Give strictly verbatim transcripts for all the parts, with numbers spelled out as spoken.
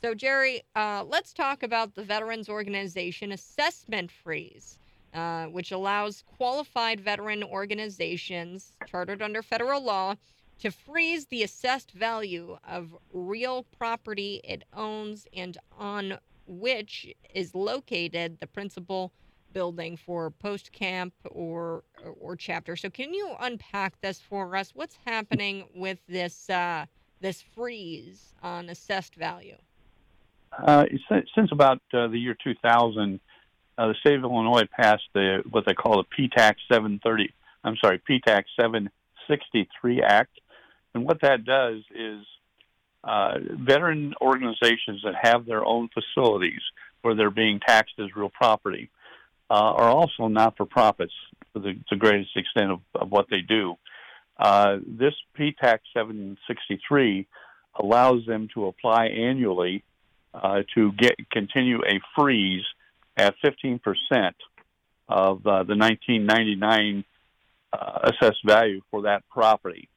So, Jerry, uh, let's talk about the Veterans Organization Assessment Freeze, uh, which allows qualified veteran organizations chartered under federal law to freeze the assessed value of real property it owns and on which is located the principal building for post camp or or chapter. So, can you unpack this for us? What's happening with this uh, this freeze on assessed value? Uh, since, since about uh, the year two thousand, uh, the state of Illinois passed the what they call the P TAX seven thirty. I'm sorry, P TAX seven sixty-three Act, and what that does is uh, veteran organizations that have their own facilities where they're being taxed as real property uh, are also not-for-profits to the, the greatest extent of, of what they do. Uh, this P TAX seven sixty-three allows them to apply annually uh, to get continue a freeze at fifteen percent of uh, the nineteen ninety-nine uh, assessed value for that property.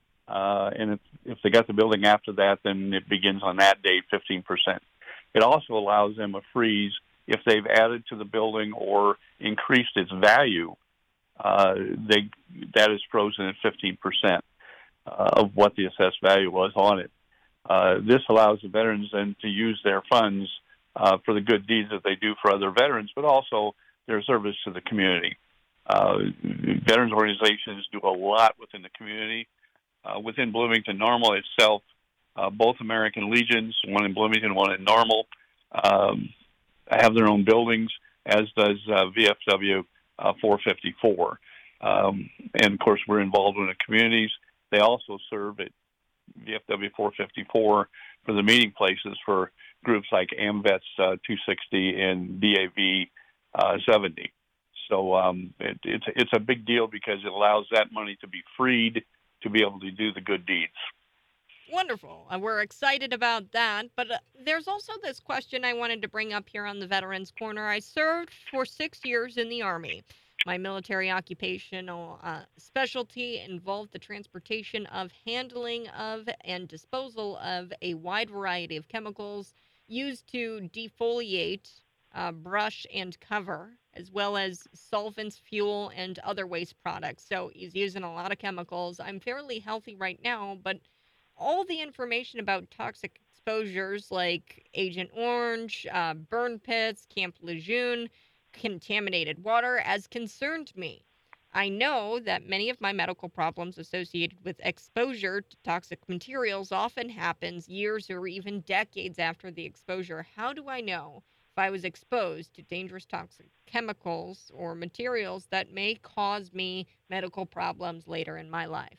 Uh, and if, if they got the building after that, then it begins on that date, fifteen percent. It also allows them a freeze if they've added to the building or increased its value. Uh, they that is frozen at fifteen percent uh, of what the assessed value was on it. Uh, this allows the veterans then to use their funds uh, for the good deeds that they do for other veterans, but also their service to the community. Uh, veterans organizations do a lot within the community. Uh, within Bloomington Normal itself, uh, both American Legions, one in Bloomington, one in Normal, um, have their own buildings, as does uh, V F W uh, four fifty-four. Um, and, of course, we're involved in the communities. They also serve at V F W four fifty-four for the meeting places for groups like AMVETS uh, two sixty and D A V uh, seventy. So um, it, it's, it's a big deal because it allows that money to be freed to be able to do the good deeds. Wonderful. Uh, we're excited about that. But uh, there's also this question I wanted to bring up here on the Veterans Corner. I served for six years in the Army. My military occupational uh, specialty involved the transportation of, handling of, and disposal of a wide variety of chemicals used to defoliate, uh, brush, and cover, as well as solvents, fuel, and other waste products. So he's using a lot of chemicals. I'm fairly healthy right now, but all the information about toxic exposures like Agent Orange, uh, burn pits, Camp Lejeune, contaminated water has concerned me. I know that many of my medical problems associated with exposure to toxic materials often happens years or even decades after the exposure. How do I know if I was exposed to dangerous toxic chemicals or materials that may cause me medical problems later in my life?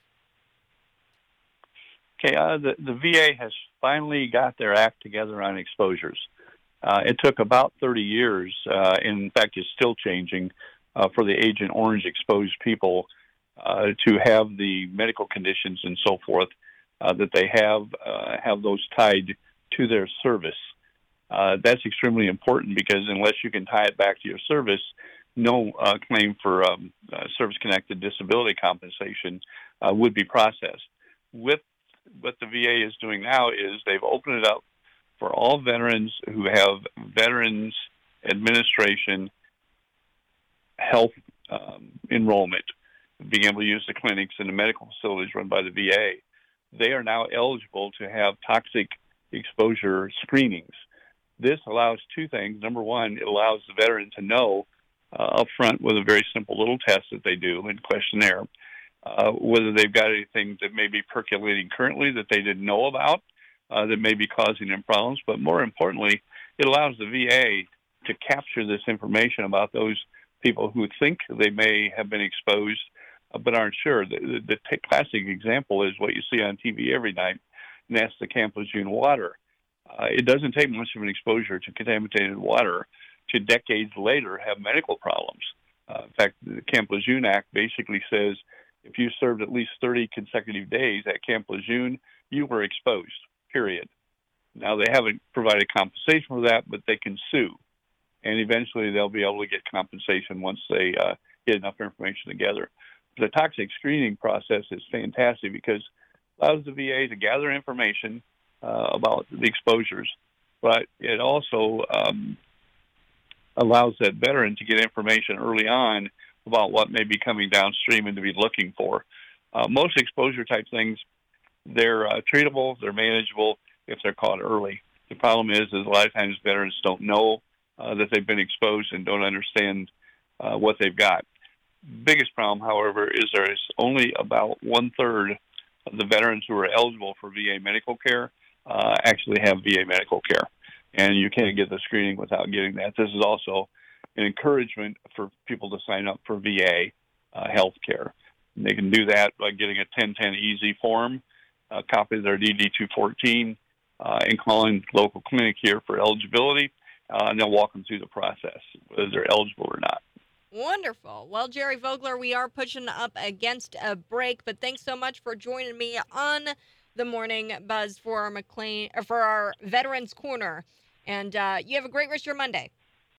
Okay, uh, the, the V A has finally got their act together on exposures. Uh, it took about thirty years, uh, in fact, it's still changing, uh, for the Agent Orange exposed people uh, to have the medical conditions and so forth uh, that they have, uh, have those tied to their service. Uh, that's extremely important because unless you can tie it back to your service, no uh, claim for um, uh, service-connected disability compensation uh, would be processed. With what the V A is doing now is they've opened it up for all veterans who have Veterans Administration health um, enrollment, being able to use the clinics and the medical facilities run by the V A. They are now eligible to have toxic exposure screenings. This allows two things. Number one, it allows the veteran to know uh, up front with a very simple little test that they do in questionnaire, uh, whether they've got anything that may be percolating currently that they didn't know about, uh, that may be causing them problems. But more importantly, it allows the V A to capture this information about those people who think they may have been exposed uh, but aren't sure. The, the, the t- classic example is what you see on T V every night, and that's the Camp Lejeune water. Uh, it doesn't take much of an exposure to contaminated water to decades later have medical problems. Uh, in fact, the Camp Lejeune Act basically says if you served at least thirty consecutive days at Camp Lejeune, you were exposed, period. Now, they haven't provided compensation for that, but they can sue. And eventually they'll be able to get compensation once they uh, get enough information together. The toxic screening process is fantastic because it allows the V A to gather information uh, about the exposures, but it also um, allows that veteran to get information early on about what may be coming downstream and to be looking for. Uh, most exposure type things, they're uh, treatable, they're manageable if they're caught early. The problem is, is a lot of times veterans don't know uh, that they've been exposed and don't understand uh, what they've got. Biggest problem, however, is there is only about one third of the veterans who are eligible for V A medical care uh, actually have V A medical care, and you can't get the screening without getting that. This is also an encouragement for people to sign up for V A uh, health care. They can do that by getting a ten ten Easy form, a copy of their D D two fourteen, uh, and calling local clinic here for eligibility, uh, and they'll walk them through the process, whether they're eligible or not. Wonderful. Well, Jerry Vogler, we are pushing up against a break, but thanks so much for joining me on the Morning Buzz for our McLean, for our Veterans Corner. And uh, you have a great rest of your Monday.